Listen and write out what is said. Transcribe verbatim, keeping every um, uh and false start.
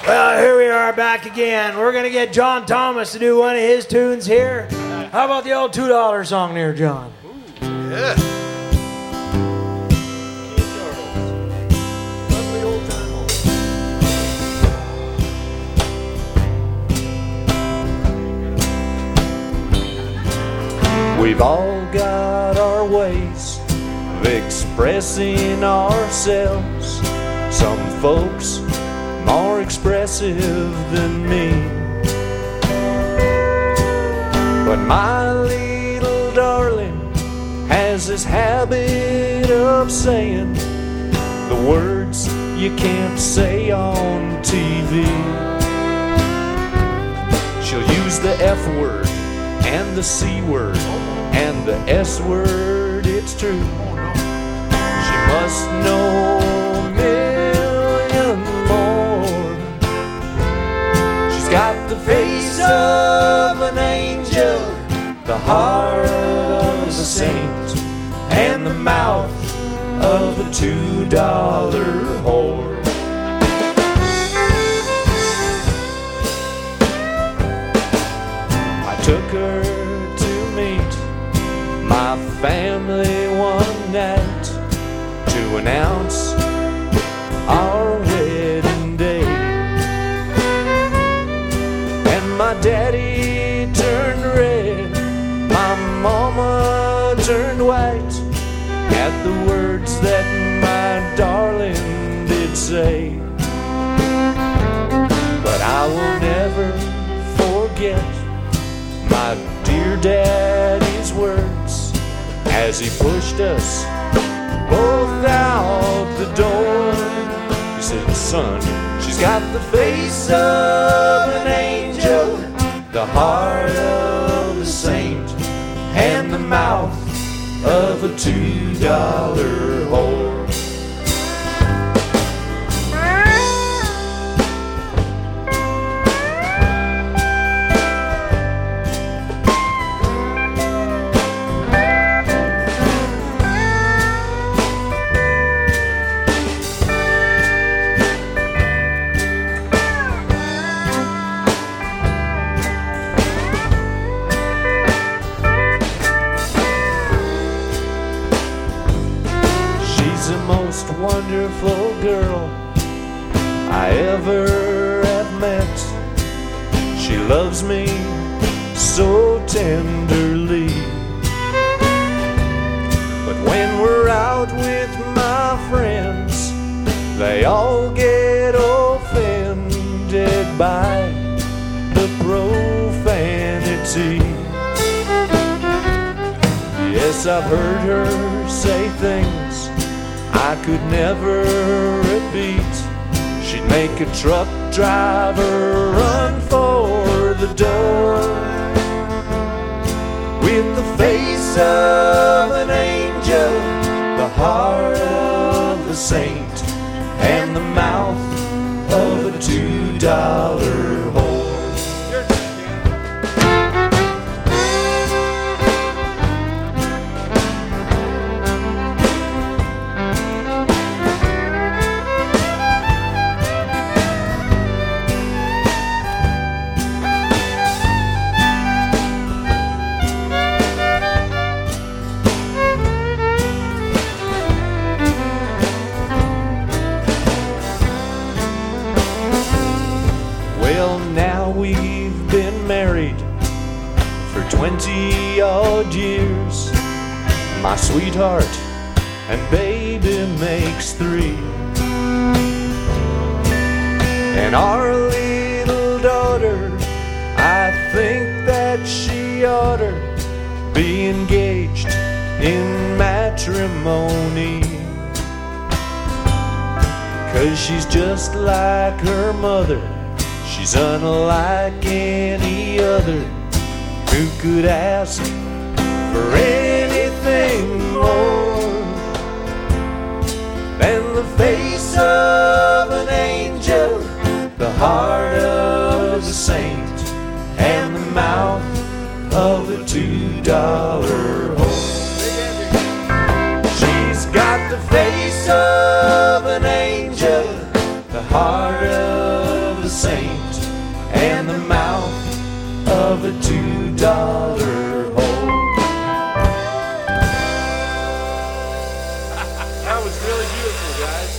Well, here we are back again. We're going to get John Thomas to do one of his tunes here. How about the old two dollar song there, John? Ooh, yeah. Lovely old time home. We've all got our ways of expressing ourselves. Some folks more expressive than me, but my little darling has this habit of saying the words you can't say on T V. She'll use the F word and the C word and the S word, it's true. She must know a million more. She's got the face of an angel, the heart of a saint, and the mouth of a two dollar whore. I took her to meet my family one night to announce our wedding day. And my daddy turned red, my mama turned white at the words that my darling did say. But I will never forget my dear daddy's words as he pushed us both out the door. He said, son, she's got the face of an angel, the heart of a saint, and the mouth of a two dollar whore. Wonderful girl I ever have met. She loves me so tenderly, but when we're out with my friends, they all get offended by the profanity. Yes, I've heard her say things I could never repeat. She'd make a truck driver run for the door. With the face of an angel, the heart of a saint, and the mouth of a two dollar whore. twenty odd years. My sweetheart and baby makes three. And our little daughter, I think that she oughter be engaged in matrimony, 'cause she's just like her mother, she's unlike any other. Who could ask for anything more than the face of an angel, the heart of a saint, and the mouth of a two dollar whore? She's got the face of an angel, the heart of a a saint and the mouth of a two-dollar hole. That was really beautiful, guys.